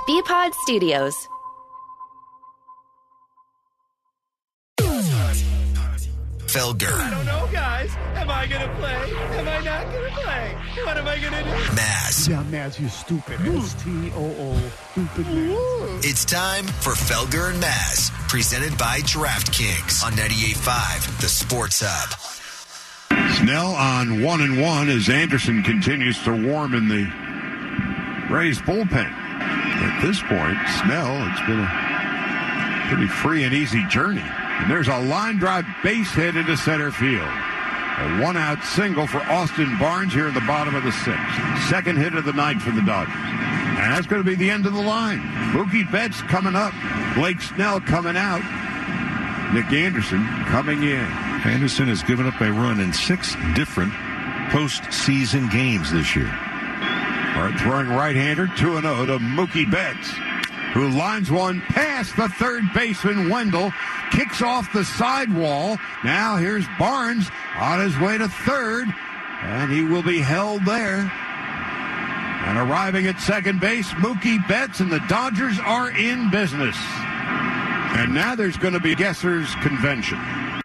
BPod Studios. Felger. I don't know, guys. Am I going to play? Am I not going to play? What am I going to do? Maz. Yeah, Maz, you stupid. S-T-O-O. Stupid Maz. It's time for Felger and Maz, presented by DraftKings on 98.5, the Sports Hub. Snell on 1-1 as Anderson continues to warm in the Rays bullpen. At this point, Snell, it's been a pretty free and easy journey. And there's a line drive base hit into center field. A one-out single for Austin Barnes here in the bottom of the sixth. Second hit of the night for the Dodgers. And that's going to be the end of the line. Mookie Betts coming up. Blake Snell coming out. Nick Anderson coming in. Anderson has given up a run in 6 different postseason games this year. All right, throwing right-hander 2-0 to Mookie Betts, who lines one past the third baseman, Wendell, kicks off the sidewall. Now here's Barnes on his way to third, and he will be held there. And arriving at second base, Mookie Betts, and the Dodgers are in business. And now there's going to be a guesser's convention.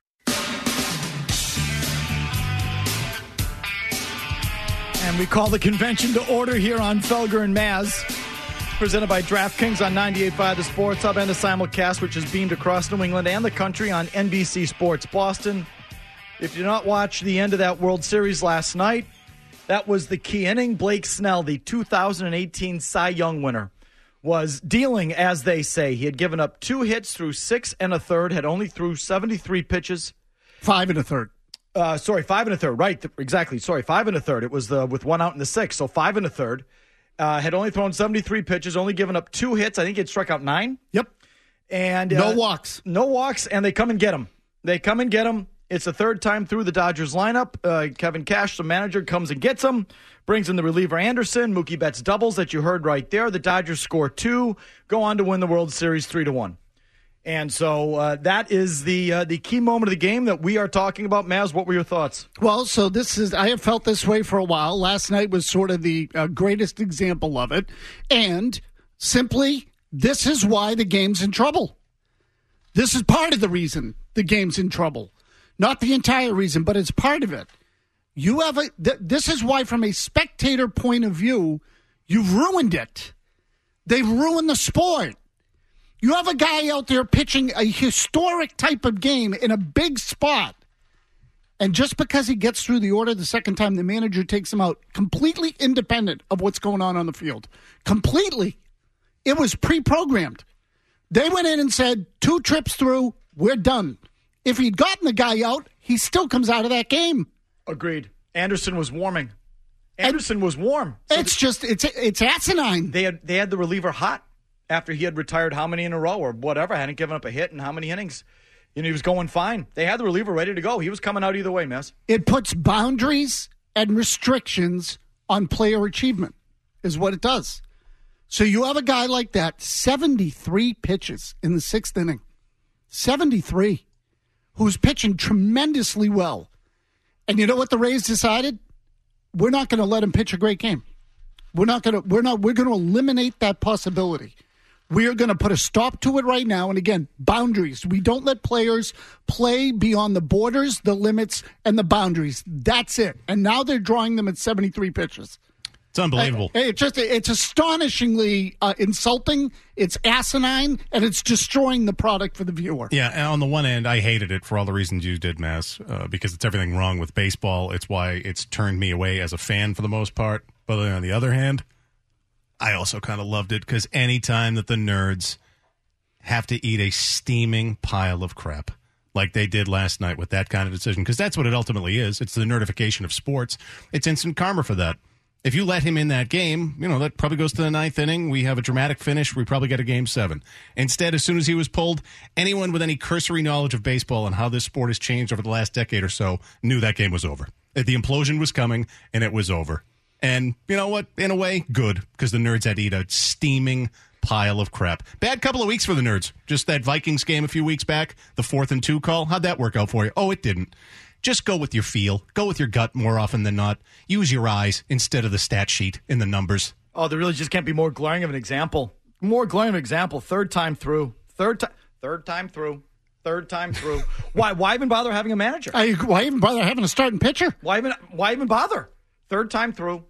And we call the convention to order here on Felger and Maz, presented by DraftKings on 98.5 The Sports Hub and the simulcast, which is beamed across New England and the country on NBC Sports Boston. If you did not watch the end of that World Series last night, that was the key inning. Blake Snell, the 2018 Cy Young winner, was dealing, as they say. He had given up 2 hits through 6 1/3, had only threw 73 pitches. 5 1/3. 5 1/3. Right, exactly. 5 1/3. It was with 1 out in the 6th, so 5 1/3. Had only thrown 73 pitches, only given up 2 hits. I think he had struck out 9. Yep. And no walks. No walks, and they come and get him. It's the third time through the Dodgers lineup. Kevin Cash, the manager, comes and gets him, brings in the reliever Anderson. Mookie Betts doubles that you heard right there. The Dodgers score 2, go on to win the World Series 3-1. And so that is the key moment of the game that we are talking about. Maz, what were your thoughts? Well, so I have felt this way for a while. Last night was sort of the greatest example of it. And simply, this is why the game's in trouble. This is part of the reason the game's in trouble. Not the entire reason, but it's part of it. This is why, from a spectator point of view, you've ruined it. They've ruined the sport. You have a guy out there pitching a historic type of game in a big spot. And just because he gets through the order the second time, the manager takes him out, completely independent of what's going on the field. Completely. It was pre-programmed. They went in and said, 2 trips through, we're done. If he'd gotten the guy out, he still comes out of that game. Agreed. Anderson was warming. Anderson was warm. So it's asinine. They had the reliever hot after he had retired how many in a row or whatever, hadn't given up a hit in how many innings. He was going fine. They had the reliever ready to go. He was coming out either way, Mess. It puts boundaries and restrictions on player achievement, is what it does. So you have a guy like that, 73 pitches in the 6th inning. 73. Who's pitching tremendously well. And you know what the Rays decided? We're not going to let him pitch a great game. We're going to eliminate that possibility. We are going to put a stop to it right now. And again, boundaries. We don't let players play beyond the borders, the limits, and the boundaries. That's it. And now they're drawing them at 73 pitches. It's unbelievable. It's astonishingly insulting. It's asinine, and it's destroying the product for the viewer. Yeah, and on the one end, I hated it for all the reasons you did, Mass, because it's everything wrong with baseball. It's why it's turned me away as a fan for the most part. But on the other hand, I also kind of loved it because anytime that the nerds have to eat a steaming pile of crap like they did last night with that kind of decision, because that's what it ultimately is. It's the nerdification of sports. It's instant karma for that. If you let him in that game, that probably goes to the 9th inning. We have a dramatic finish. We probably get a Game 7. Instead, as soon as he was pulled, anyone with any cursory knowledge of baseball and how this sport has changed over the last decade or so knew that game was over. The implosion was coming, and it was over. And you know what? In a way, good, because the nerds had to eat a steaming pile of crap. Bad couple of weeks for the nerds. Just that Vikings game a few weeks back, the 4th and 2 call. How'd that work out for you? Oh, it didn't. Just go with your feel. Go with your gut more often than not. Use your eyes instead of the stat sheet in the numbers. Oh, there really just can't be more glaring of an example More glaring example, third time through. Third time through. Why even bother having a manager? Why even bother having a starting pitcher? Why even bother? Third time through.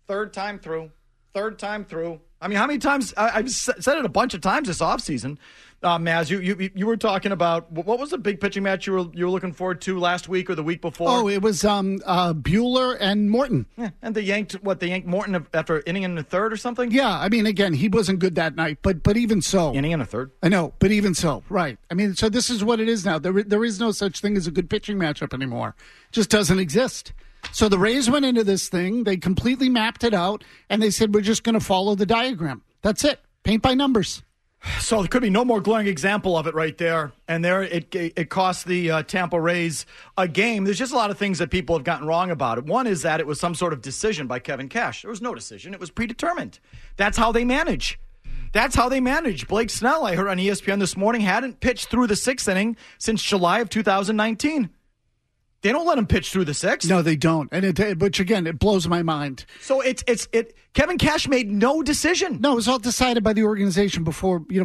I mean, how many times? I've said it a bunch of times this offseason. Maz, you were talking about, what was the big pitching match you were looking forward to last week or the week before? Oh, it was Buehler and Morton. Yeah, and they yanked Morton after inning in the third or something? Yeah, I mean, again, he wasn't good that night, but even so. Inning in the third? I know, but even so, right. I mean, so this is what it is now. There is no such thing as a good pitching matchup anymore. It just doesn't exist. So the Rays went into this thing, they completely mapped it out, and they said, we're just going to follow the diagram. That's it. Paint by numbers. So there could be no more glaring example of it right there. And there it cost the Tampa Rays a game. There's just a lot of things that people have gotten wrong about it. One is that it was some sort of decision by Kevin Cash. There was no decision. It was predetermined. That's how they manage. Blake Snell, I heard on ESPN this morning, hadn't pitched through the sixth inning since July of 2019. They don't let him pitch through the sixth. No, they don't. And which again, it blows my mind. So Kevin Cash made no decision. No, it was all decided by the organization before the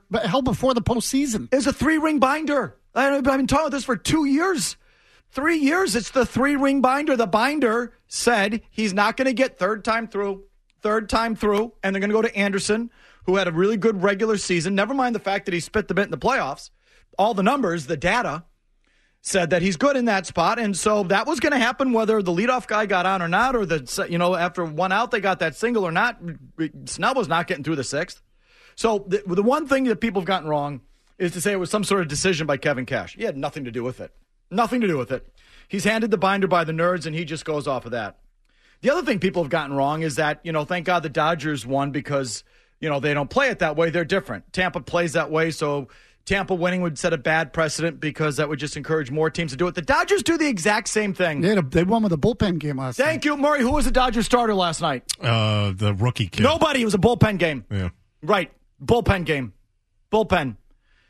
postseason. It was a 3-ring binder. I've been talking about this for 2 years. 3 years. It's the 3-ring binder. The binder said he's not going to get third time through, and they're going to go to Anderson, who had a really good regular season. Never mind the fact that he spit the bit in the playoffs. All the numbers, the data, said that he's good in that spot, and so that was going to happen whether the leadoff guy got on or not, or after one out they got that single or not. Snell was not getting through the sixth. So the one thing that people have gotten wrong is to say it was some sort of decision by Kevin Cash. He had nothing to do with it. Nothing to do with it. He's handed the binder by the nerds, and he just goes off of that. The other thing people have gotten wrong is that, thank God the Dodgers won because, they don't play it that way. They're different. Tampa plays that way, so Tampa winning would set a bad precedent because that would just encourage more teams to do it. The Dodgers do the exact same thing. They won with a bullpen game last night. Thank you, Murray. Who was the Dodgers starter last night? The rookie kid. Nobody. It was a bullpen game. Yeah. Right. Bullpen game. Bullpen.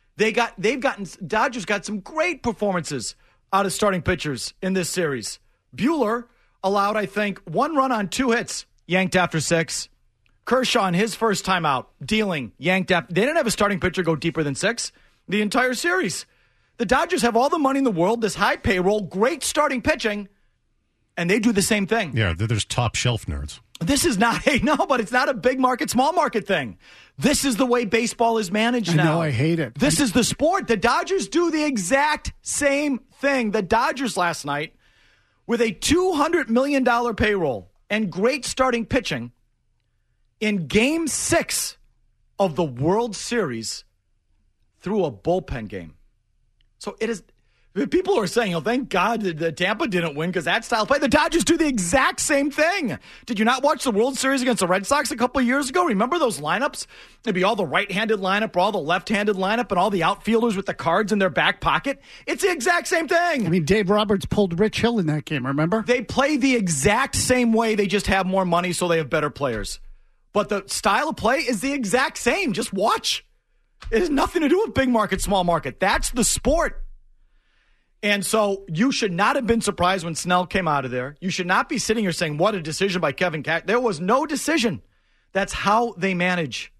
Dodgers got some great performances out of starting pitchers in this series. Buehler allowed, I think, 1 run on 2 hits, yanked after 6. Kershaw, in his first time out, dealing, yanked after. They didn't have a starting pitcher go deeper than 6 the entire series. The Dodgers have all the money in the world, this high payroll, great starting pitching, and they do the same thing. Yeah, there's top shelf nerds. This is not but it's not a big market, small market thing. This is the way baseball is managed now. I know, I hate it. This is the sport. The Dodgers do the exact same thing. The Dodgers last night, with a $200 million payroll and great starting pitching, in Game 6 of the World Series, through a bullpen game. So it is. People are saying, thank God that Tampa didn't win because that style play. The Dodgers do the exact same thing. Did you not watch the World Series against the Red Sox a couple of years ago? Remember those lineups? It'd be all the right-handed lineup or all the left-handed lineup and all the outfielders with the cards in their back pocket. It's the exact same thing. I mean, Dave Roberts pulled Rich Hill in that game, remember? They play the exact same way. They just have more money, so they have better players. But the style of play is the exact same. Just watch. It has nothing to do with big market, small market. That's the sport. And so you should not have been surprised when Snell came out of there. You should not be sitting here saying, what a decision by Kevin Cash. There was no decision. That's how they manage.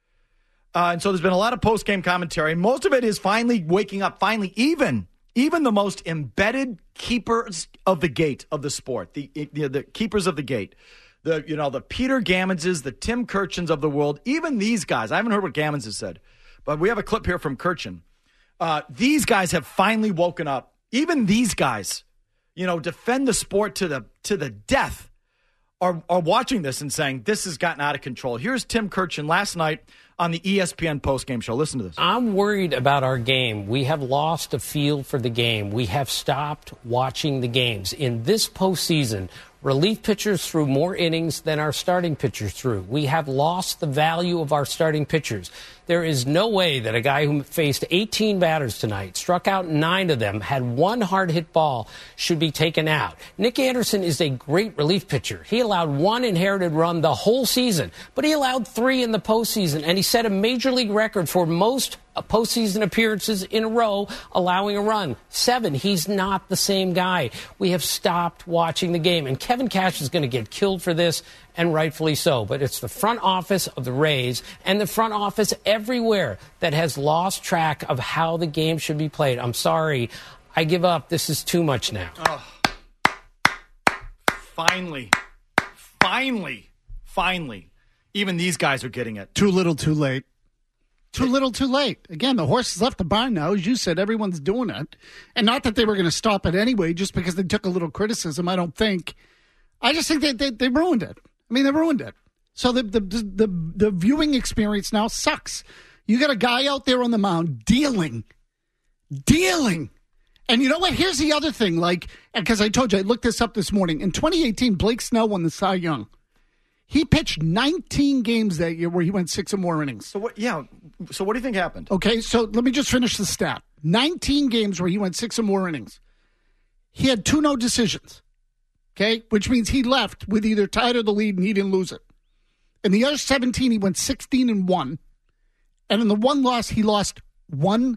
And so there's been a lot of post-game commentary. Most of it is finally waking up, even the most embedded keepers of the gate of the sport, the keepers of the gate. The Peter Gammonses, the Tim Kirchens of the world, even these guys. I haven't heard what Gammons has said, but we have a clip here from Kirchen. These guys have finally woken up. Even these guys, defend the sport to the death, are watching this and saying, this has gotten out of control. Here's Tim Kirchen last night on the ESPN postgame show. Listen to this. I'm worried about our game. We have lost a feel for the game. We have stopped watching the games. In this postseason, relief pitchers threw more innings than our starting pitchers threw. We have lost the value of our starting pitchers. There is no way that a guy who faced 18 batters tonight, struck out 9 of them, had 1 hard-hit ball, should be taken out. Nick Anderson is a great relief pitcher. He allowed 1 inherited run the whole season, but he allowed 3 in the postseason, and he set a major league record for most postseason appearances in a row, allowing a run. 7, he's not the same guy. We have stopped watching the game. And Kevin Cash is going to get killed for this, and rightfully so. But it's the front office of the Rays and the front office everywhere that has lost track of how the game should be played. I'm sorry. I give up. This is too much now. Oh. Finally. Even these guys are getting it. Too little, too late. Too little, too late. Again, the horse has left the barn now. As you said, everyone's doing it. And not that they were going to stop it anyway, just because they took a little criticism, I don't think. I just think they ruined it. I mean, they ruined it. So the viewing experience now sucks. You got a guy out there on the mound dealing. And you know what? Here's the other thing. Because I told you, I looked this up this morning. In 2018, Blake Snell won the Cy Young. He pitched 19 games that year where he went 6 or more innings. So what do you think happened? Okay, so let me just finish the stat. 19 games where he went 6 or more innings. He had 2 no decisions, okay, which means he left with either tied or the lead and he didn't lose it. In the other 17, he went 16-1. And in the one loss, he lost 1-0,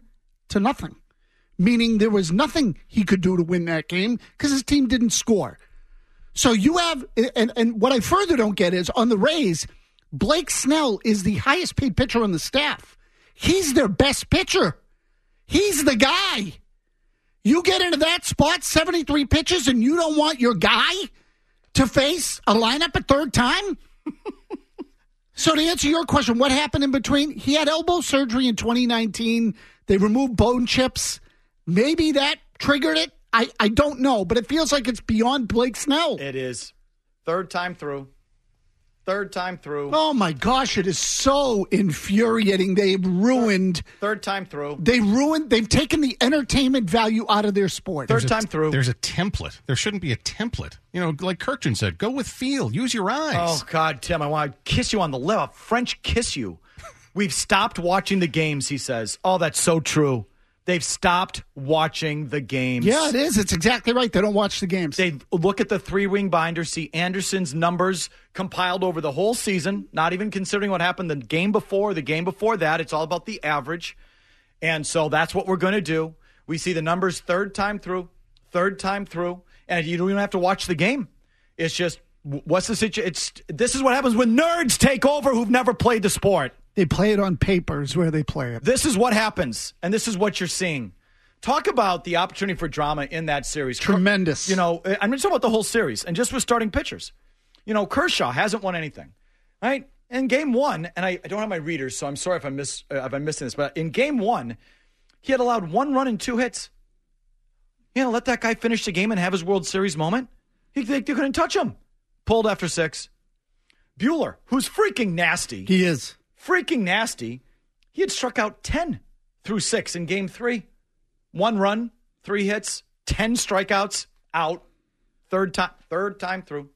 meaning there was nothing he could do to win that game because his team didn't score. So you have, and what I further don't get is, on the Rays, Blake Snell is the highest paid pitcher on the staff. He's their best pitcher. He's the guy. You get into that spot, 73 pitches, and you don't want your guy to face a lineup at third time? So to answer your question, what happened in between? He had elbow surgery in 2019. They removed bone chips. Maybe that triggered it. I don't know, but it feels like it's beyond Blake Snell. It is. Third time through. Oh, my gosh, it is so infuriating. They've ruined. Third time through. They've taken the entertainment value out of their sport. Third time through. There's a template. There shouldn't be a template. You know, like Kirkjian said, go with feel. Use your eyes. Oh, God, Tim, I want to kiss you on the lip. A French kiss you. We've stopped watching the games, he says. Oh, that's so true. They've stopped watching the games. Yeah, it is. It's exactly right. They don't watch the games. They look at the 3-ring binder, see Anderson's numbers compiled over the whole season, not even considering what happened the game before that. It's all about the average. And so that's what we're going to do. We see the numbers third time through, and you don't even have to watch the game. It's just, what's the situation? This is what happens when nerds take over who've never played the sport. They play it on papers where they play it. This is what happens, and this is what you're seeing. Talk about the opportunity for drama in that series. Tremendous. You know, I'm just talking about the whole series, and just with starting pitchers. You know, Kershaw hasn't won anything, right? In game 1, and I don't have my readers, so I'm sorry if I'm missing this, but in game 1, he had allowed 1 run and 2 hits. You know, let that guy finish the game and have his World Series moment. They couldn't touch him. Pulled after 6. Buehler, who's freaking nasty. He is. Freaking nasty. He had struck out 10 through 6 in game 3. 1 run, 3 hits, 10 strikeouts, out. Third time through.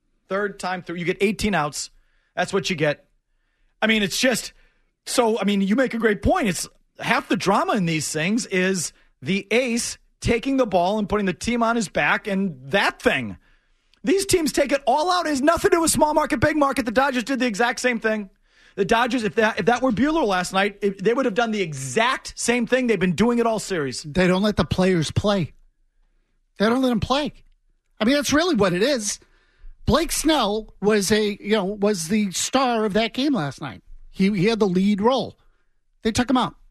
You get 18 outs. That's what you get. I mean, it's just so, I mean, you make a great point. It's half the drama in these things is the ace taking the ball and putting the team on his back, and that thing. These teams take it all out. It has nothing to do with small market, big market. The Dodgers did the exact same thing. The Dodgers, if that were Buehler last night, they would have done the exact same thing. They've been doing it all series. They don't let the players play. They don't let them play. I mean, that's really what it is. Blake Snell was the star of that game last night. He had the lead role. They took him out.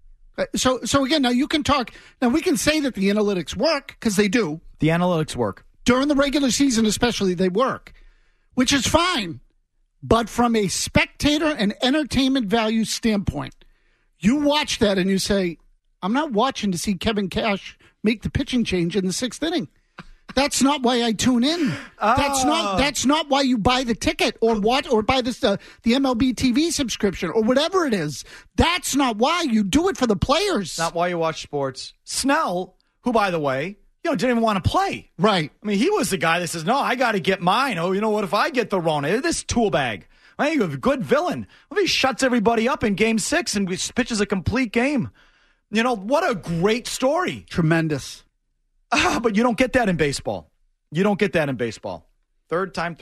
So again, now you can talk. Now we can say that the analytics work because they do. The analytics work. During the regular season especially, they work, which is fine. But from a spectator and entertainment value standpoint, you watch that and you say, I'm not watching to see Kevin Cash make the pitching change in the 6th inning. That's not why I tune in. That's not why you buy the ticket or buy this the MLB TV subscription or whatever it is. That's not why you do it for the players. Not why you watch sports. Snell, who by the way, didn't even want to play. Right. I mean, he was the guy that says, no, I got to get mine. Oh, you know what? If I get the Rona, this tool bag. I think a good villain. What if he shuts everybody up in game 6 and pitches a complete game? You know, what a great story. Tremendous. But you don't get that in baseball. Third time through.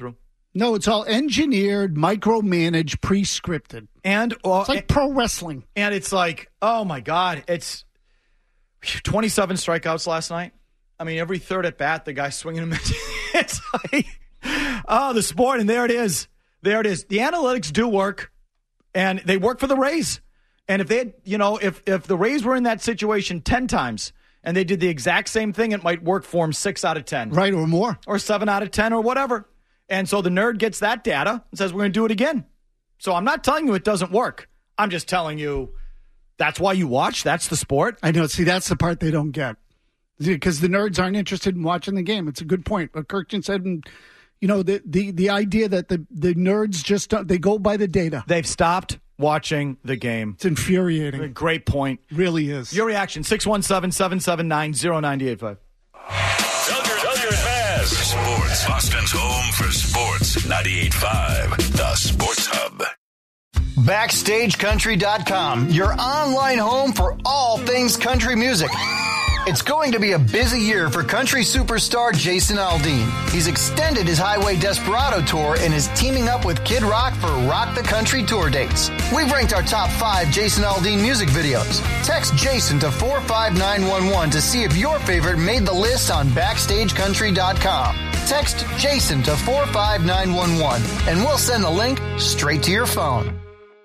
No, it's all engineered, micromanaged, pre-scripted. And it's like pro wrestling. And it's like, oh my God, it's 27 strikeouts last night. I mean, every third at bat, the guy's swinging him. It's like, oh, the sport, and there it is. There it is. The analytics do work, and they work for the Rays. And if they had, if the Rays were in that situation 10 times and they did the exact same thing, it might work for them 6 out of 10. Right, or more. Or 7 out of 10 or whatever. And so the nerd gets that data and says, we're going to do it again. So I'm not telling you it doesn't work. I'm just telling you that's why you watch. That's the sport. I know. See, that's the part they don't get. Because the nerds aren't interested in watching the game. It's a good point. What Kirkjian said, the idea that the nerds just don't, they go by the data. They've stopped watching the game. It's infuriating. Great point. Really is. Your reaction, 617-779-0985. Felger and Maz. Sports. Boston's home for sports. 98.5. The Sports Hub. BackstageCountry.com, your online home for all things country music. It's going to be a busy year for country superstar Jason Aldean. He's extended his Highway Desperado tour and is teaming up with Kid Rock for Rock the Country tour dates. We've ranked our top 5 Jason Aldean music videos. Text Jason to 45911 to see if your favorite made the list on BackstageCountry.com. Text Jason to 45911 and we'll send the link straight to your phone.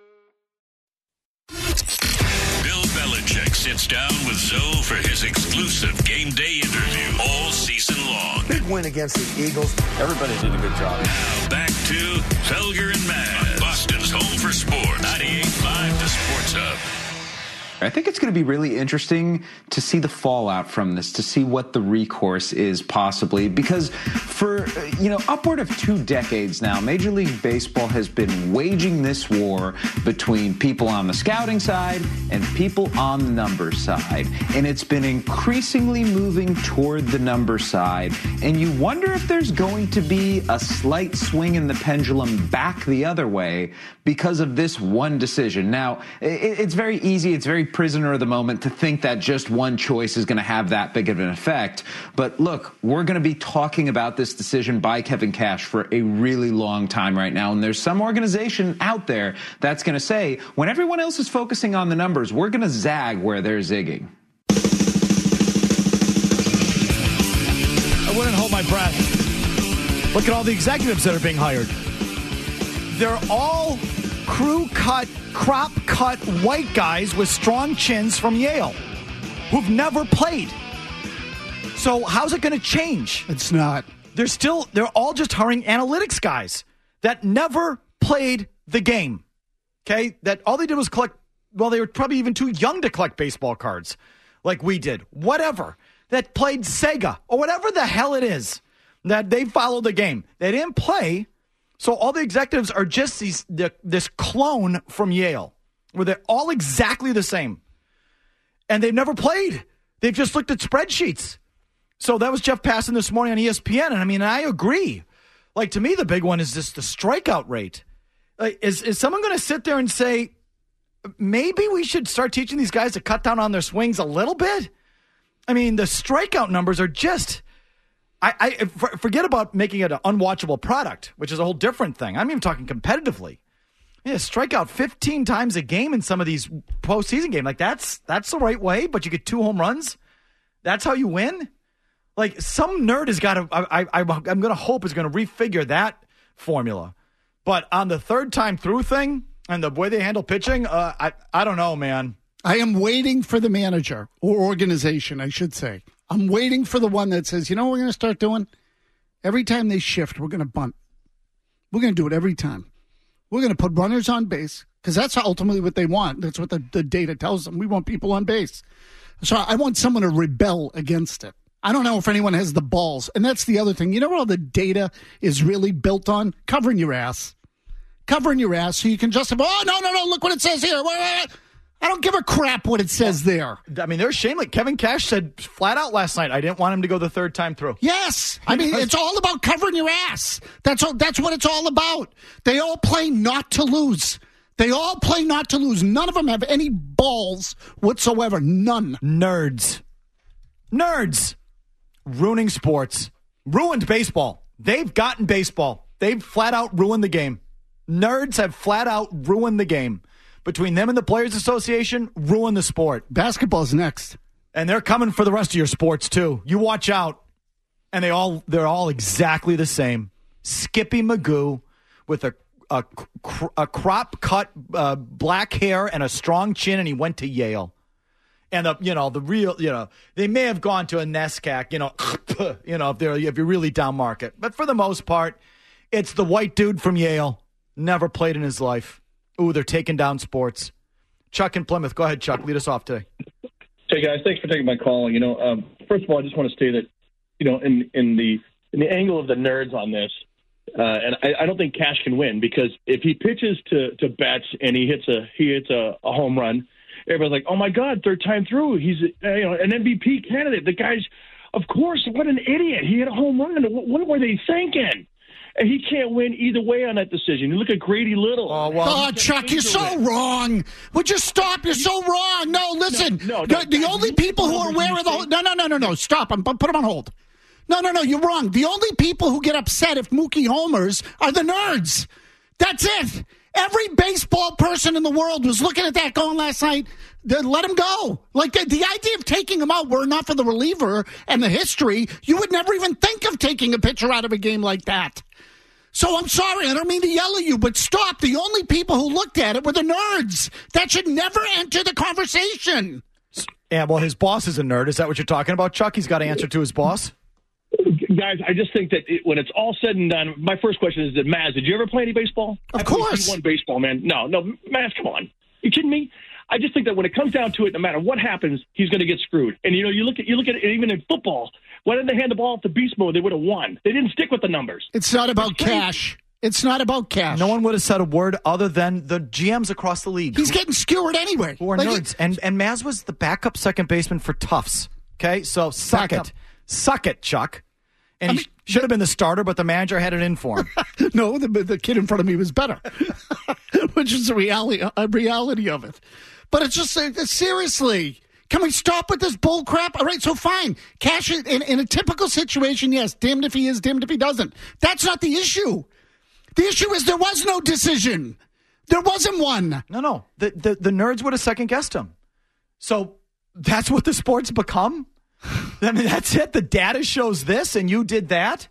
Bill Belichick sits down with Zoe for his exclusive game day interview all season long. Big win against the Eagles. Everybody did a good job. Now back to Felger and Maz, Boston's home for sports. 98.5 The Sports Hub. I think it's going to be really interesting to see the fallout from this, to see what the recourse is possibly, because for, upward of 2 decades now, Major League Baseball has been waging this war between people on the scouting side and people on the numbers side. And it's been increasingly moving toward the number side. And you wonder if there's going to be a slight swing in the pendulum back the other way because of this one decision. Now, it's very easy, it's very prisoner of the moment to think that just one choice is going to have that big of an effect. But look, we're going to be talking about this decision by Kevin Cash for a really long time right now. And there's some organization out there that's going to say, when everyone else is focusing on the numbers, we're going to zag where they're zigging. I wouldn't hold my breath. Look at all the executives that are being hired. They're all crop cut white guys with strong chins from Yale who've never played. So how's it going to change? It's not. They're all just hiring analytics guys that never played the game. Okay? That all they did was collect, well, they were probably even too young to collect baseball cards like we did. Whatever. That played Sega or whatever the hell it is, that they followed the game. They didn't play. So all the executives are just this clone from Yale, where they're all exactly the same. And they've never played. They've just looked at spreadsheets. So that was Jeff Passan this morning on ESPN. And I agree. Like, to me, the big one is just the strikeout rate. Is someone going to sit there and say, maybe we should start teaching these guys to cut down on their swings a little bit? I mean, the strikeout numbers are just... I forget about making it an unwatchable product, which is a whole different thing. I'm even talking competitively. Yeah, strike out 15 times a game in some of these postseason games. Like, that's the right way, but you get 2 home runs? That's how you win? Like, some nerd has got to, I'm going to hope is going to refigure that formula. But on the third time through thing and the way they handle pitching, I don't know, man. I am waiting for the manager or organization, I should say. I'm waiting for the one that says, you know what we're going to start doing? Every time they shift, we're going to bunt. We're going to do it every time. We're going to put runners on base because that's ultimately what they want. That's what the data tells them. We want people on base. So I want someone to rebel against it. I don't know if anyone has the balls. And that's the other thing. You know what all the data is really built on? Covering your ass. Covering your ass so you can justify, oh, no, look what it says here. I don't give a crap what it says there. I mean, there's shame. Like Kevin Cash said flat out last night, I didn't want him to go the third time through. Yes. I mean, it's all about covering your ass. That's what it's all about. They all play not to lose. They all play not to lose. None of them have any balls whatsoever. None. Nerds. Ruining sports. Ruined baseball. They've gotten baseball. They've flat out ruined the game. Nerds have flat out ruined the game. Between them and the Players Association, ruin the sport. Basketball's next. And they're coming for the rest of your sports, too. You watch out. And they're all exactly the same. Skippy Magoo with a crop cut black hair and a strong chin, and he went to Yale. And they may have gone to a NESCAC, if you're really down market. But for the most part, it's the white dude from Yale, never played in his life. Ooh, they're taking down sports. Chuck in Plymouth, go ahead, Chuck, lead us off today. Hey guys, thanks for taking my call. First of all, I just want to say that, in the angle of the nerds on this, and I don't think Cash can win, because if he pitches to Betts and he hits a home run, everybody's like, oh my God, third time through, he's an MVP candidate. The guy's, of course, what an idiot. He hit a home run. What were they thinking? And he can't win either way on that decision. You look at Grady Little. Oh, Chuck, you're so wrong. Would you stop? You're so wrong. No, listen. No, the only people who are aware of the... No. Stop. Put him on hold. No, you're wrong. The only people who get upset if Mookie homers are the nerds. That's it. Every baseball person in the world was looking at that going last night. Let him go. Like, the idea of taking him out were enough of the reliever and the history. You would never even think of taking a pitcher out of a game like that. So I'm sorry, I don't mean to yell at you, but stop. The only people who looked at it were the nerds. That should never enter the conversation. Yeah, well, his boss is a nerd. Is that what you're talking about, Chuck? He's got to answer to his boss? Guys, I just think that when it's all said and done, my first question is, Maz, did you ever play any baseball? Of course. You won baseball, man. No, Maz, come on. You kidding me? I just think that when it comes down to it, no matter what happens, he's going to get screwed. And, you look at it even in football. Why didn't they hand the ball off to Beast Mode? They would have won. They didn't stick with the numbers. It's not about cash. It's not about cash. No one would have said a word other than the GMs across the league. He's getting skewered anyway. Who are nerds. And Maz was the backup second baseman for Tufts. Okay? So suck it. Suck it, Chuck. And he should have been the starter, but the manager had it in for him. No, the kid in front of me was better, which is the reality of it. But it's just, seriously, can we stop with this bull crap? All right, so fine. Cash, in a typical situation, yes, damned if he is, damned if he doesn't. That's not the issue. The issue is there was no decision. There wasn't one. No. The nerds would have second-guessed him. So that's what the sport's become? I mean, that's it. The data shows this, and you did that,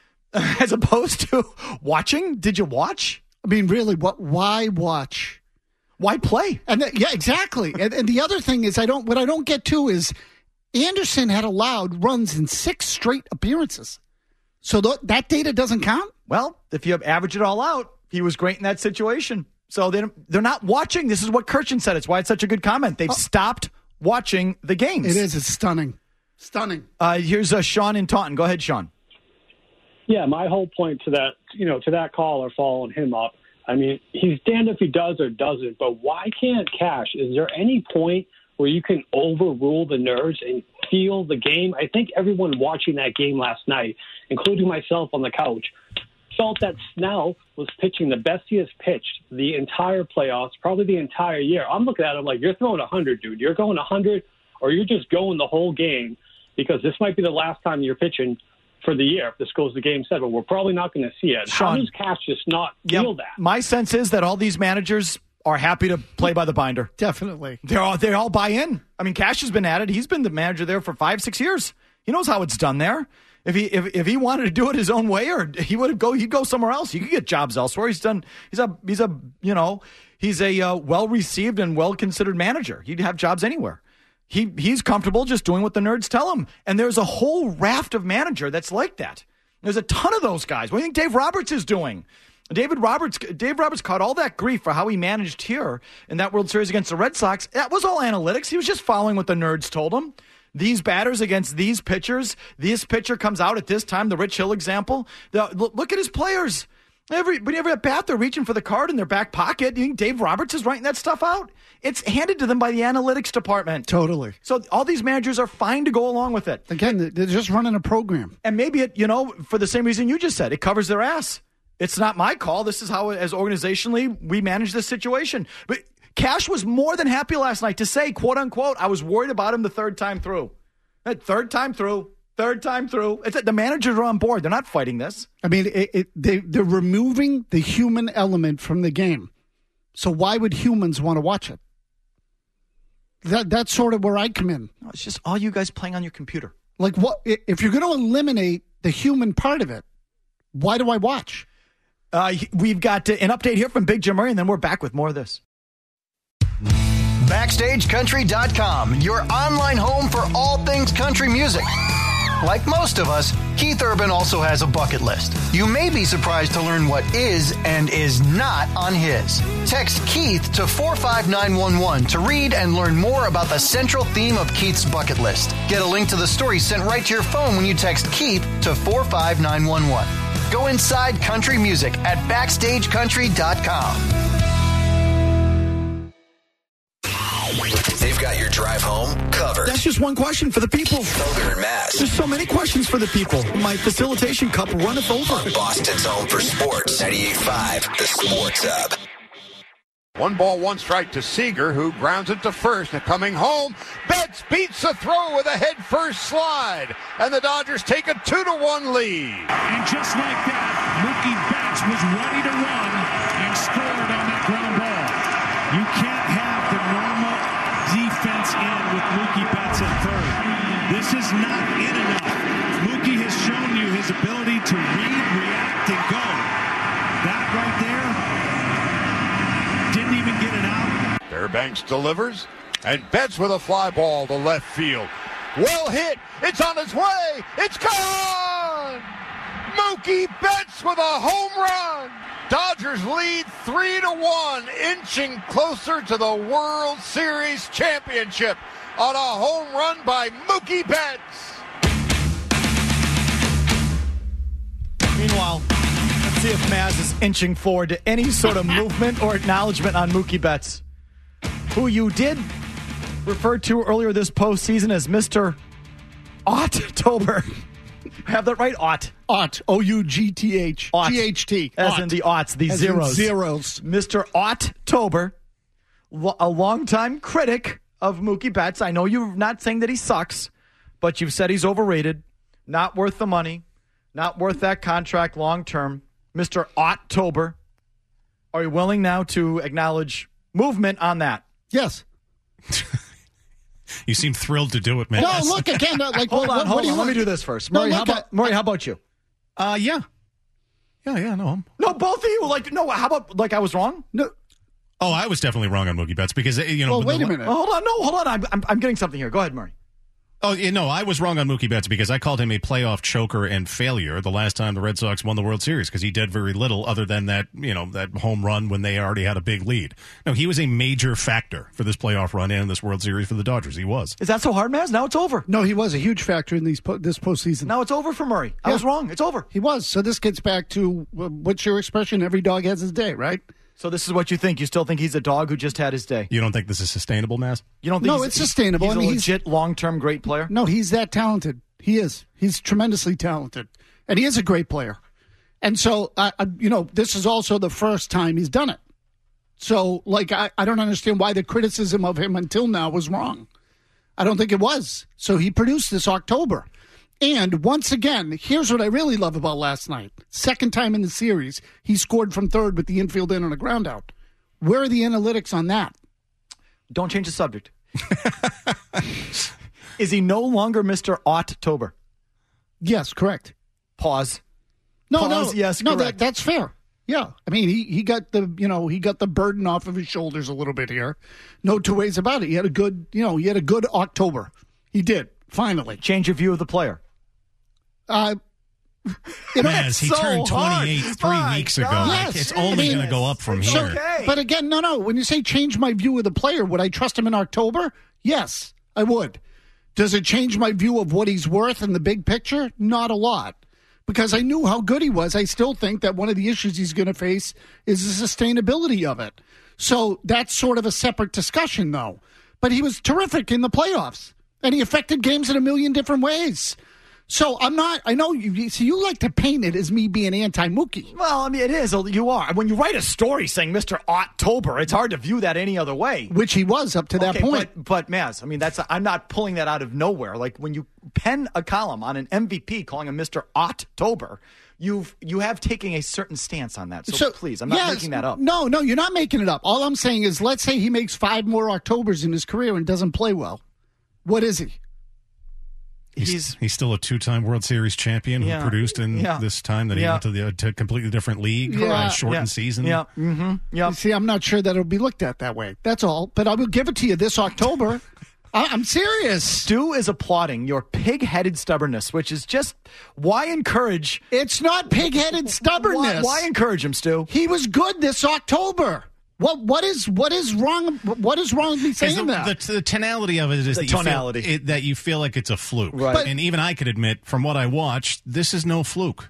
as opposed to watching. Did you watch? I mean, really, why watch? Why play? And yeah, exactly. and the other thing is, what I don't get to is Anderson had allowed runs in 6 straight appearances. So that data doesn't count? Well, if you average it all out, he was great in that situation. So they're not watching. This is what Kirchen said. It's why it's such a good comment. They've stopped watching the games. It is. It's stunning. Stunning. Here's Sean in Taunton. Go ahead, Sean. Yeah, my whole point to that caller following him up, I mean, he's damned if he does or doesn't, but why can't Cash? Is there any point where you can overrule the nerds and feel the game? I think everyone watching that game last night, including myself on the couch, felt that Snell was pitching the best he has pitched the entire playoffs, probably the entire year. I'm looking at him like, you're throwing 100, dude. You're going 100, or you're just going the whole game, because this might be the last time you're pitching for the year if this goes to Game 7. We're probably not going to see it. Sean, how does Cash just not feel that? My sense is that all these managers are happy to play by the binder. Definitely. They all buy in. I mean, Cash has been at it. He's been the manager there for 5-6 years. He knows how it's done there. If he wanted to do it his own way, or he'd go somewhere else. He could get jobs elsewhere. He's a well received and well considered manager. He'd have jobs anywhere. He's comfortable just doing what the nerds tell him. And there's a whole raft of manager that's like that. There's a ton of those guys. What do you think Dave Roberts is doing? Dave Roberts caught all that grief for how he managed here in that World Series against the Red Sox. That was all analytics. He was just following what the nerds told him. These batters against these pitchers. This pitcher comes out at this time, the Rich Hill example. Look at his players. Every at bat, they're reaching for the card in their back pocket. You think Dave Roberts is writing that stuff out? It's handed to them by the analytics department. Totally. So all these managers are fine to go along with it. Again, they're just running a program. And maybe for the same reason you just said, it covers their ass. It's not my call. This is how, as organizationally, we manage this situation. But Cash was more than happy last night to say, quote unquote, I was worried about him the third time through. That third time through, Third time through. The managers are on board. They're not fighting this. I mean, they're removing the human element from the game. So why would humans want to watch it? That's sort of where I come in. No, it's just all you guys playing on your computer. Like, what if you're going to eliminate the human part of it? Why do I watch? We've got an update here from Big Jim Murray, and then we're back with more of this. BackstageCountry.com, your online home for all things country music. Like most of us, Keith Urban also has a bucket list. You may be surprised to learn what is and is not on his. Text Keith to 45911 to read and learn more about the central theme of Keith's bucket list. Get a link to the story sent right to your phone when you text Keith to 45911. Go inside country music at BackstageCountry.com. They've got your drive home covered. That's just one question for the people. Felger and Mass. There's so many questions for the people. My facilitation cup runneth over. Boston's home for sports. 98.5, the Sports Hub. 1-1 strike to Seager, who grounds it to first. And coming home, Betts beats the throw with a head-first slide. And the Dodgers take a 2-1 lead. And just like that, Mookie Betts was ready to run and scored on that ground ball. You can't have the normal defense in with Mookie Betts at third. This is not in enough. Mookie has shown you his ability to read, react, and go. That right there didn't even get it out. Fairbanks delivers, and Betts with a fly ball to left field. Well hit. It's on its way. It's gone. Mookie Betts with a home run. Dodgers lead 3-1, inching closer to the World Series championship on a home run by Mookie Betts. Meanwhile, let's see if Maz is inching forward to any sort of movement or acknowledgement on Mookie Betts, who you did refer to earlier this postseason as Mr. October. Have that right? Ott. O-U-G-T-H. G-H-T. As in the aughts, the as zeros. Zeros. Mr. October, a longtime critic of Mookie Betts. I know you're not saying that he sucks, but you've said he's overrated, not worth the money, not worth that contract long term. Mr. October, are you willing now to acknowledge movement on that? Yes. You seem thrilled to do it, man. No, look, again, like, hold on. Let me do this first. Murray, how about you? Yeah. No, both of you. How about, I was wrong? No. Oh, I was definitely wrong on Mookie Betts because, Well, wait a minute. Hold on. I'm getting something here. Go ahead, Murray. Oh, no, I was wrong on Mookie Betts because I called him a playoff choker and failure the last time the Red Sox won the World Series because he did very little other than that, that home run when they already had a big lead. No, he was a major factor for this playoff run and this World Series for the Dodgers. He was. Is that so hard, Maz? Now it's over. No, he was a huge factor in this postseason. Now it's over for Murray. I was wrong. It's over. He was. So this gets back to, what's your expression? Every dog has his day, right? So this is what you think. You still think he's a dog who just had his day. You don't think this is sustainable, Mass? You don't think No, it's sustainable. He's a legit long-term great player? No, he's that talented. He is. He's tremendously talented. And he is a great player. And so, this is also the first time he's done it. So, I don't understand why the criticism of him until now was wrong. I don't think it was. So he produced this October. And once again, here's what I really love about last night. Second time in the series, he scored from third with the infield in on a ground out. Where are the analytics on that? Don't change the subject. Is he no longer Mr. October? Yes, correct. Pause. No. Yes, no, correct. That's fair. Yeah, I mean he got the burden off of his shoulders a little bit here. No two ways about it. He had a good October. He did finally change your view of the player. Maz, he turned 28 3 weeks ago. Yes. It's only going to go up from here. Okay. But again, no. When you say change my view of the player, would I trust him in October? Yes, I would. Does it change my view of what he's worth in the big picture? Not a lot. Because I knew how good he was. I still think that one of the issues he's going to face is the sustainability of it. So that's sort of a separate discussion, though. But he was terrific in the playoffs. And he affected games in a million different ways. So I'm not. I know you. So you like to paint it as me being anti-Mookie. Well, I mean, it is. You are. When you write a story saying Mr. October, it's hard to view that any other way. Which he was up to that point. But Maz, I mean, I'm not pulling that out of nowhere. Like when you pen a column on an MVP calling him Mr. October, you have taken a certain stance on that. So please, I'm not making that up. No, you're not making it up. All I'm saying is, let's say he makes 5 more Octobers in his career and doesn't play well. What is he? He's still a 2-time World Series champion who produced in this time that he went to a completely different league, shortened season. Yeah. Mm-hmm. Yeah. See, I'm not sure that it'll be looked at that way. That's all. But I will give it to you this October. I'm serious. Stu is applauding your pig-headed stubbornness, which is just why encourage. It's not pig-headed stubbornness. Why encourage him, Stu? He was good this October. What is wrong? What is wrong with me saying that? The tonality of it is that you feel like it's a fluke. Right. And even I could admit, from what I watched, this is no fluke.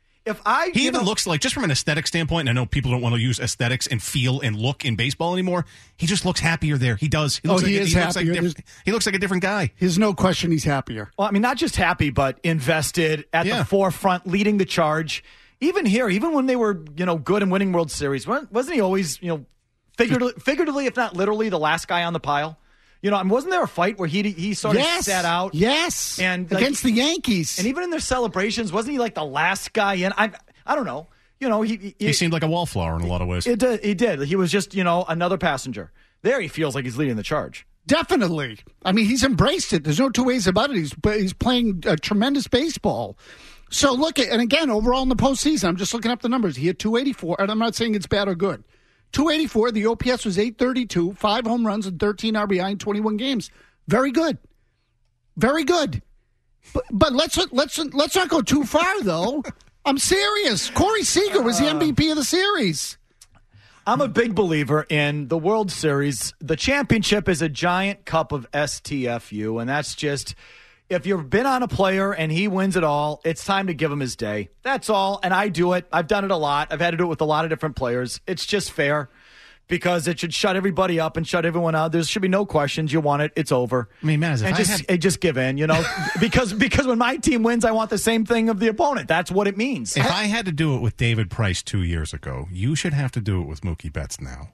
He even looks like, just from an aesthetic standpoint, and I know people don't want to use aesthetics and feel and look in baseball anymore, he just looks happier there. He does. He looks he looks like a different guy. There's no question he's happier. Well, I mean, not just happy, but invested at the forefront, leading the charge. Even here, even when they were, good and winning World Series, wasn't he always, figuratively, if not literally, the last guy on the pile? Wasn't there a fight where he sort of sat out? Yes, and against the Yankees. And even in their celebrations, wasn't he like the last guy in? I don't know. He seemed like a wallflower in a lot of ways. He did. He was just, another passenger. There he feels like he's leading the charge. Definitely. I mean, he's embraced it. There's no two ways about it. He's playing a tremendous baseball. So look at, and again, overall in the postseason, I'm just looking up the numbers. He had 284, and I'm not saying it's bad or good. 284, the OPS was 832, 5 home runs and 13 RBI in 21 games. Very good. Very good. But let's not go too far, though. I'm serious. Corey Seager was the MVP of the series. I'm a big believer in the World Series. The championship is a giant cup of STFU, and that's just, if you've been on a player and he wins it all, it's time to give him his day. That's all, and I do it. I've done it a lot. I've had to do it with a lot of different players. It's just fair because it should shut everybody up and shut everyone out. There should be no questions. You want it, it's over. I mean, man, just give in, because when my team wins, I want the same thing of the opponent. That's what it means. If I had to do it with David Price 2 years ago, you should have to do it with Mookie Betts now.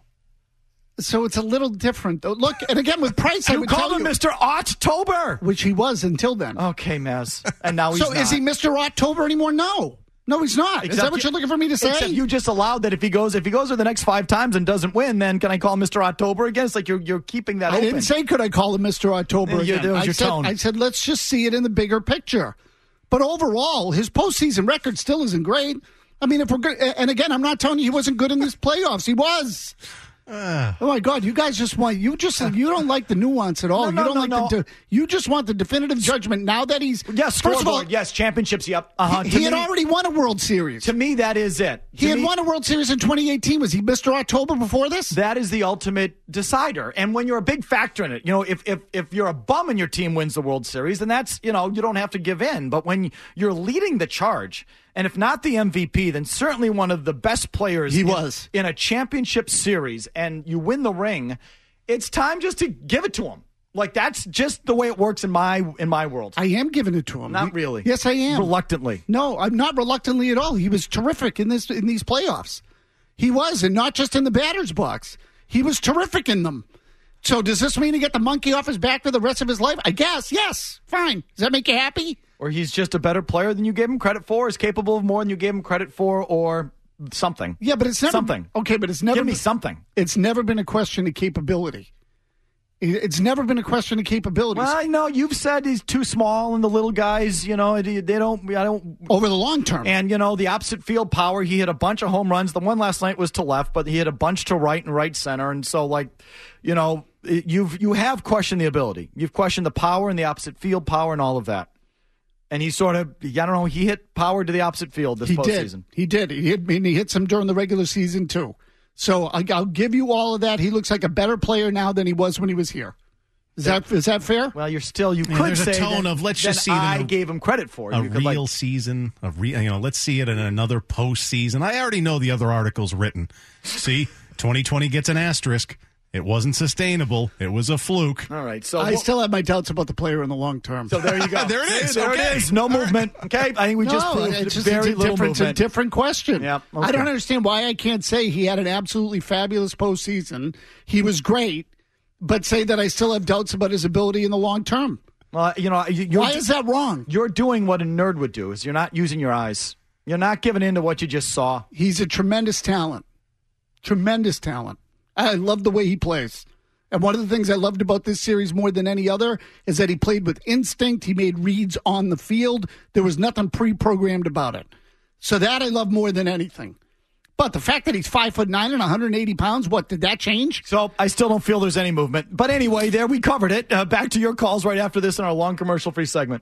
So it's a little different, though. Look, and again, with Price, I would call tell him you, Mr. October, which he was until then. Okay, Maz. And now he's so not. Is he Mr. October anymore? No, he's not. Is that what you're looking for me to say? Except you just allowed that if he goes to the next 5 times and doesn't win, then can I call him Mr. October again? It's like you're keeping that open. I didn't say could I call him Mr. October again. That was your tone. I said let's just see it in the bigger picture. But overall, his postseason record still isn't great. I mean, if we're good, and again, I'm not telling you he wasn't good in this playoffs. He was. Oh my God! You guys you don't like the nuance at all. You just want the definitive judgment now that he's first of all, championships. Yep. He had already won a World Series. To me, that is it. He had won a World Series in 2018. Was he Mr. October before this? That is the ultimate decider. And when you're a big factor in it, if you're a bum and your team wins the World Series, then that's you don't have to give in. But when you're leading the charge. And if not the MVP, then certainly one of the best players in a championship series, and you win the ring, it's time just to give it to him. Like, that's just the way it works in my world. I am giving it to him. Not really. Yes, I am. Reluctantly. No, I'm not reluctantly at all. He was terrific in these playoffs. He was, and not just in the batter's box. He was terrific in them. So does this mean he get the monkey off his back for the rest of his life? I guess, yes. Fine. Does that make you happy? Or he's just a better player than you gave him credit for, is capable of more than you gave him credit for, or something. Yeah, but it's never something. Okay, but it's never give me something. It's never been a question of capability. It's never been a question of capabilities. Well, I know you've said he's too small, and the little guys, they don't. I don't over the long term. And the opposite field power. He hit a bunch of home runs. The one last night was to left, but he hit a bunch to right and right center. And so, you have questioned the ability. You've questioned the power and the opposite field power and all of that. And he sort of, I don't know, he hit power to the opposite field this postseason. He did. He hit some during the regular season, too. So I'll give you all of that. He looks like a better player now than he was when he was here. Is that fair? Well, you could there's say a tone that, of let's just see I gave him credit for a real season. Let's see it in another postseason. I already know the other article's written. See, 2020 gets an asterisk. It wasn't sustainable. It was a fluke. All right. So I still have my doubts about the player in the long term. So there you go. There it is. There Okay. it is. No movement. Okay. I think we just proved it's just very it's little different. movement. It's a different question. Yeah, okay. I don't understand why I can't say he had an absolutely fabulous postseason. He was great, but say that I still have doubts about his ability in the long term. Well, why is that wrong? You're doing what a nerd would do. Is you're not using your eyes. You're not giving in to what you just saw. He's a tremendous talent. Tremendous talent. I love the way he plays. And one of the things I loved about this series more than any other is that he played with instinct. He made reads on the field. There was nothing pre-programmed about it. So that I love more than anything. But the fact that he's 5'9" and 180 pounds, what, did that change? So I still don't feel there's any movement. But anyway, there we covered it. Back to your calls right after this in our long commercial-free segment.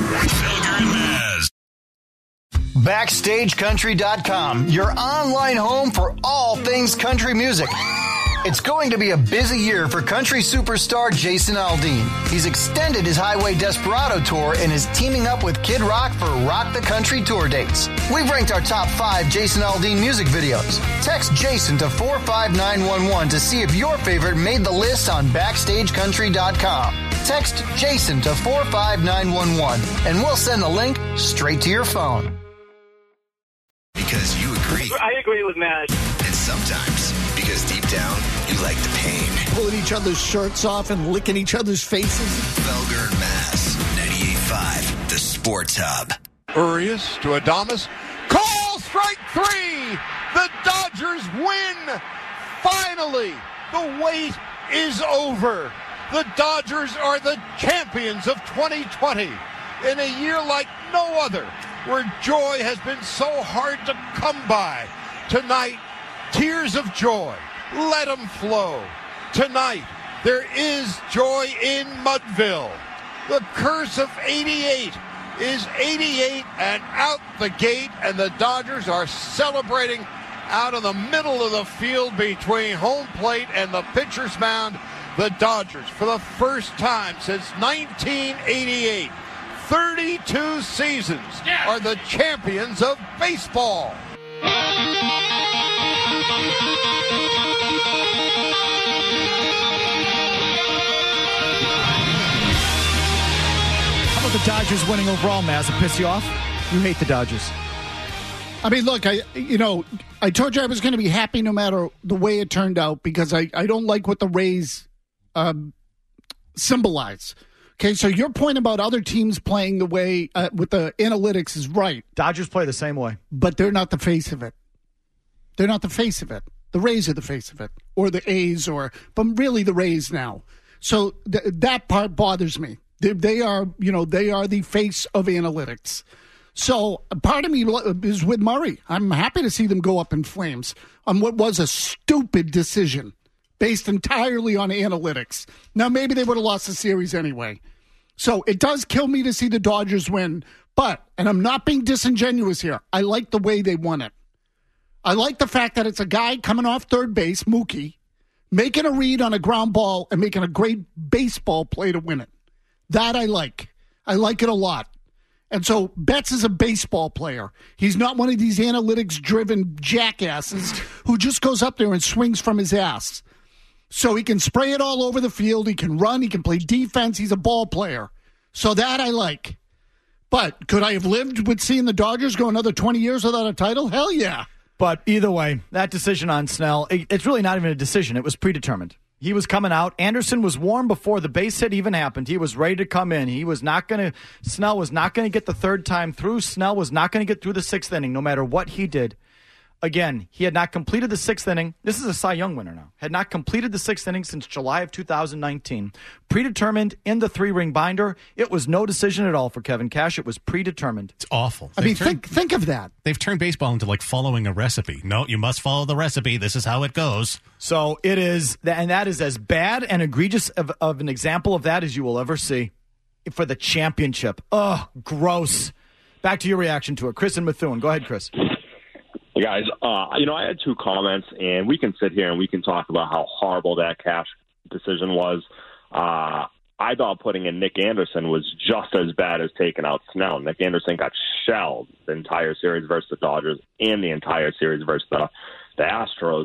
BackstageCountry.com, your online home for all things country music. It's going to be a busy year for country superstar Jason Aldean. He's extended his Highway Desperado tour and is teaming up with Kid Rock for Rock the Country tour dates. We've ranked our top 5 Jason Aldean music videos. Text Jason to 45911 to see if your favorite made the list on BackstageCountry.com. Text Jason to 45911 and we'll send the link straight to your phone. Because you agree. I agree with Matt. And sometimes because deep down, you like the pain. Pulling each other's shirts off and licking each other's faces. Felger and Mass, 98.5, the Sports Hub. Urias to Adames. Call strike 3. The Dodgers win. Finally, the wait is over. The Dodgers are the champions of 2020 in a year like no other, where joy has been so hard to come by. Tonight, tears of joy. Let them flow. Tonight, there is joy in Mudville. The curse of 88 is 88 and out the gate, and the Dodgers are celebrating out in the middle of the field between home plate and the pitcher's mound. The Dodgers, for the first time since 1988, 32 seasons, are the champions of baseball. How about the Dodgers winning overall, Maz? It piss you off? You hate the Dodgers. I mean, look, I told you I was going to be happy no matter the way it turned out because I don't like what the Rays symbolize. Okay, so your point about other teams playing the way with the analytics is right. Dodgers play the same way. But they're not the face of it. They're not the face of it. The Rays are the face of it. Or the A's, but really the Rays now. So that part bothers me. They are the face of analytics. So part of me is with Murray. I'm happy to see them go up in flames on what was a stupid decision based entirely on analytics. Now, maybe they would have lost the series anyway. So it does kill me to see the Dodgers win. But, and I'm not being disingenuous here, I like the way they won it. I like the fact that it's a guy coming off third base, Mookie, making a read on a ground ball and making a great baseball play to win it. That I like. I like it a lot. And so Betts is a baseball player. He's not one of these analytics-driven jackasses who just goes up there and swings from his ass. So he can spray it all over the field. He can run. He can play defense. He's a ball player. So that I like. But could I have lived with seeing the Dodgers go another 20 years without a title? Hell yeah. But either way, that decision on Snell, it's really not even a decision. It was predetermined. He was coming out. Anderson was warm before the base hit even happened. He was ready to come in. Snell was not going to get the third time through. Snell was not going to get through the sixth inning, no matter what he did. Again, he had not completed the sixth inning. This is a Cy Young winner now. Had not completed the sixth inning since July of 2019. Predetermined in the 3-ring binder. It was no decision at all for Kevin Cash. It was predetermined. It's awful. I mean, think of that. They've turned baseball into like following a recipe. No, you must follow the recipe. This is how it goes. So it is, and that is as bad and egregious of an example of that as you will ever see for the championship. Ugh, gross. Back to your reaction to it. Chris and Methuen. Go ahead, Chris. Hey guys, I had 2 comments, and we can sit here and we can talk about how horrible that Cash decision was. I thought putting in Nick Anderson was just as bad as taking out Snell. Nick Anderson got shelled the entire series versus the Dodgers and the entire series versus the Astros.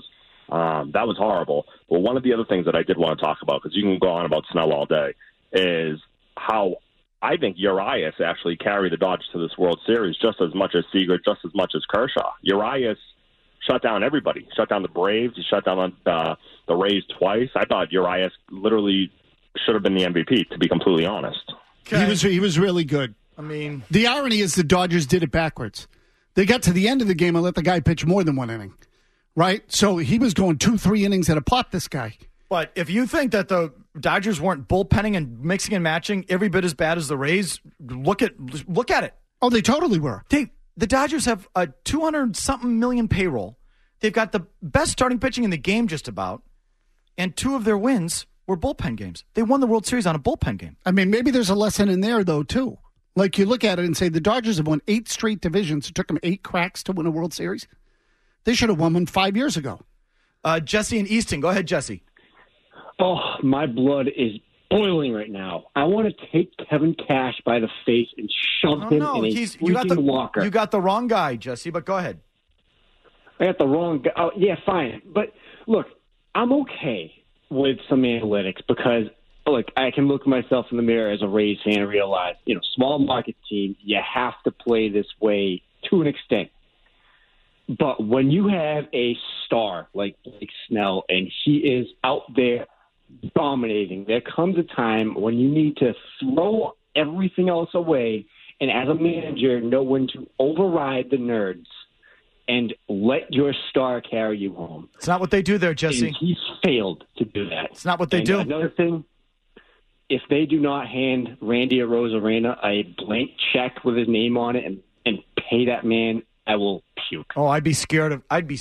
That was horrible. But one of the other things that I did want to talk about, because you can go on about Snell all day, is how I think Urias actually carried the Dodgers to this World Series just as much as Seager, just as much as Kershaw. Urias shut down everybody. Shut down the Braves. He shut down the Rays twice. I thought Urias literally should have been the MVP, to be completely honest. Okay. He was really good. I mean, the irony is the Dodgers did it backwards. They got to the end of the game and let the guy pitch more than one inning, right? So he was going 2-3 innings at a pop, this guy. But if you think that the Dodgers weren't bullpenning and mixing and matching every bit as bad as the Rays, look at it. Oh, they totally were. The Dodgers have a 200-something million payroll. They've got the best starting pitching in the game just about, and 2 of their wins were bullpen games. They won the World Series on a bullpen game. I mean, maybe there's a lesson in there, though, too. Like, you look at it and say the Dodgers have won 8 straight divisions. It took them 8 cracks to win a World Series. They should have won one 5 years ago. Jesse in Easton. Go ahead, Jesse. Oh, my blood is boiling right now. I want to take Kevin Cash by the face and shove him in a freaking locker. You got the wrong guy, Jesse, but go ahead. I got the wrong guy. Oh, yeah, fine. But, look, I'm okay with some analytics because, look, I can look myself in the mirror as a Rays fan and realize, small market team, you have to play this way to an extent. But when you have a star like Snell and he is out there dominating, there comes a time when you need to throw everything else away and as a manager know when to override the nerds and let your star carry you home. It's not what they do there, Jesse. And he's failed to do that. It's not what they do. Another thing, if they do not hand Randy Arozarena a blank check with his name on it and pay that man, I will puke. Oh, I'd be scared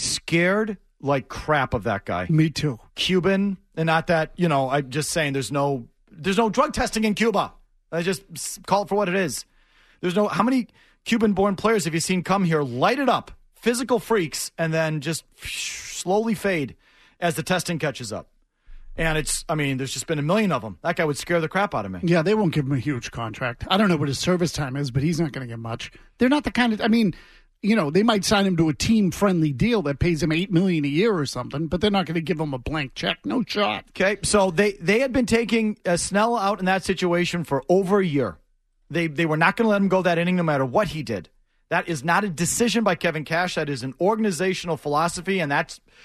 like crap of that guy. Me too. Cuban, and not that, I'm just saying there's no drug testing in Cuba. I just call it for what it is. How many Cuban-born players have you seen come here, light it up, physical freaks, and then just slowly fade as the testing catches up? And there's just been a million of them. That guy would scare the crap out of me. Yeah, they won't give him a huge contract. I don't know what his service time is, but he's not going to get much. They're not the kind of, they might sign him to a team-friendly deal that pays him $8 million a year or something, but they're not going to give him a blank check. No shot. Okay, so they had been taking Snell out in that situation for over a year. They were not going to let him go that inning no matter what he did. That is not a decision by Kevin Cash. That is an organizational philosophy, and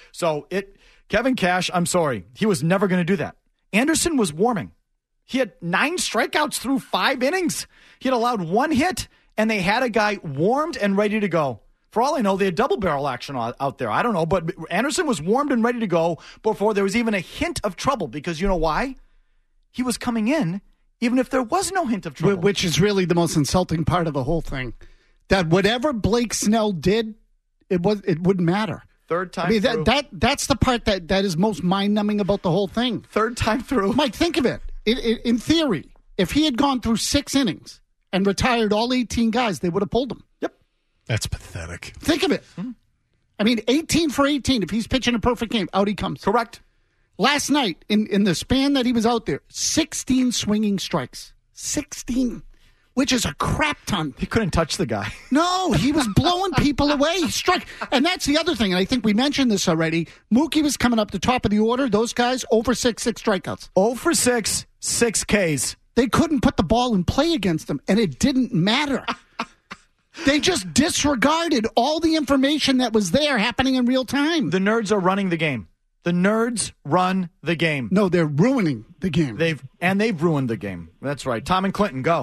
Kevin Cash, I'm sorry, he was never going to do that. Anderson was warming. He had 9 strikeouts through 5 innings. He had allowed 1 hit, and they had a guy warmed and ready to go. For all I know, they had double barrel action out there. I don't know, but Anderson was warmed and ready to go before there was even a hint of trouble, because you know why? He was coming in even if there was no hint of trouble. Which is really the most insulting part of the whole thing. That whatever Blake Snell did, it wouldn't matter. Third time through. That's the part that is most mind-numbing about the whole thing. Third time through. Mike, think of it. In theory, if he had gone through 6 innings and retired all 18 guys, they would have pulled him. Yep. That's pathetic. Think of it. 18 for 18. If he's pitching a perfect game, out he comes. Correct. Last night, in the span that he was out there, 16 swinging strikes. 16. Which is a crap ton. He couldn't touch the guy. No, he was blowing people away. He struck. And that's the other thing. And I think we mentioned this already. Mookie was coming up the top of the order. Those guys, 0 for 6 strikeouts. 0 for 6, 6 Ks. They couldn't put the ball in play against him, and it didn't matter. They just disregarded all the information that was there happening in real time. The nerds are running the game. The nerds run the game. No, they're ruining the game. They've ruined the game. That's right. Tom and Clinton, go.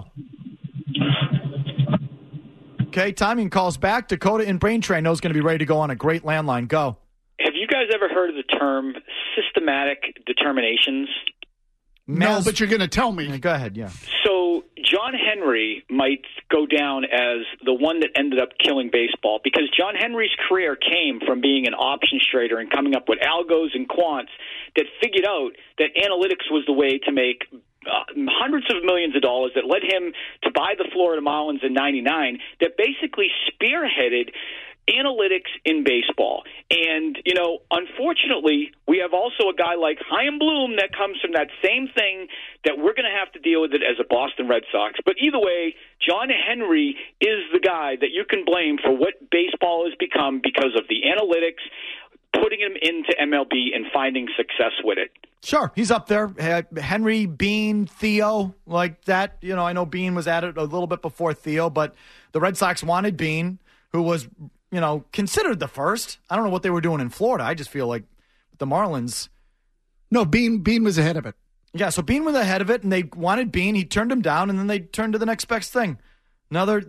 Okay, timing calls back. Dakota in Braintree knows going to be ready to go on a great landline. Go. Have you guys ever heard of the term systematic determinations? No, but you're going to tell me. Go ahead, yeah. So John Henry might go down as the one that ended up killing baseball, because John Henry's career came from being an options trader and coming up with algos and quants that figured out that analytics was the way to make hundreds of millions of dollars, that led him to buy the Florida Marlins in '99, that basically spearheaded analytics in baseball. And, unfortunately, we have also a guy like Chaim Bloom that comes from that same thing, that we're going to have to deal with it as a Boston Red Sox. But either way, John Henry is the guy that you can blame for what baseball has become because of the analytics, putting him into MLB and finding success with it. Sure, he's up there. Henry, Bean, Theo, like that. You know, I know Bean was at it a little bit before Theo, but the Red Sox wanted Bean, who was, you know, considered the first. I don't know what they were doing in Florida. I just feel like the Marlins. No, Bean was ahead of it. Yeah, so Bean was ahead of it, and they wanted Bean. He turned him down, and then they turned to the next best thing. Another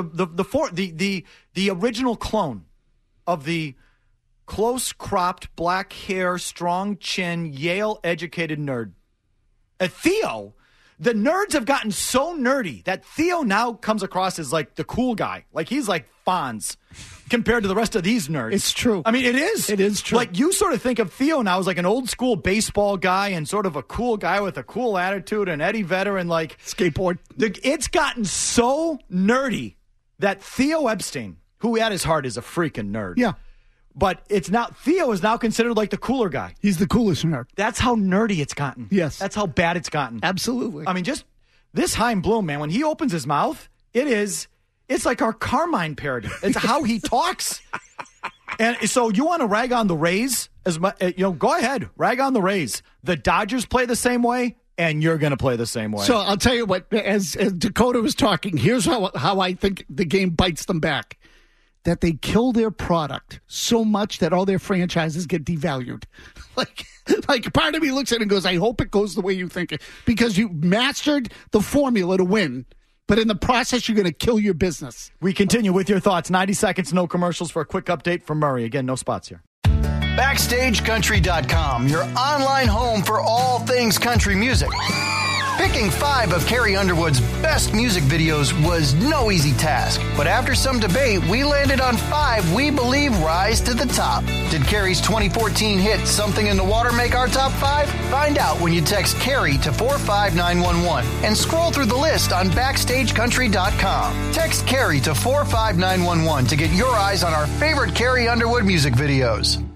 the original clone of the close-cropped, black hair, strong chin, Yale-educated nerd. Theo, the nerds have gotten so nerdy that Theo now comes across as like the cool guy. Like he's like Fonz compared to the rest of these nerds. It's true. I mean, it is. It is true. Like you sort of think of Theo now as like an old-school baseball guy and sort of a cool guy with a cool attitude, and Eddie Vedder and like skateboard. It's gotten so nerdy that Theo Epstein, who at his heart is a freaking nerd. Yeah. But Theo is now considered like the cooler guy. He's the coolest nerd. That's how nerdy it's gotten. Yes. That's how bad it's gotten. Absolutely. I mean, just this Chaim Bloom, man, when he opens his mouth, it's like our Carmine parody. It's how he talks. And so you want to rag on the Rays? Go ahead. Rag on the Rays. The Dodgers play the same way, and you're going to play the same way. So I'll tell you what, as Dakota was talking, here's how I think the game bites them back. That they kill their product so much that all their franchises get devalued. Like part of me looks at it and goes, I hope it goes the way you think it. Because you mastered the formula to win, but in the process, you're going to kill your business. We continue with your thoughts. 90 seconds, no commercials for a quick update from Murray. Again, no spots here. BackstageCountry.com, your online home for all things country music. Picking 5 of Carrie Underwood's best music videos was no easy task, but after some debate, we landed on 5 we believe rise to the top. Did Carrie's 2014 hit Something in the Water make our top 5? Find out when you text Carrie to 45911 and scroll through the list on BackstageCountry.com. Text Carrie to 45911 to get your eyes on our favorite Carrie Underwood music videos.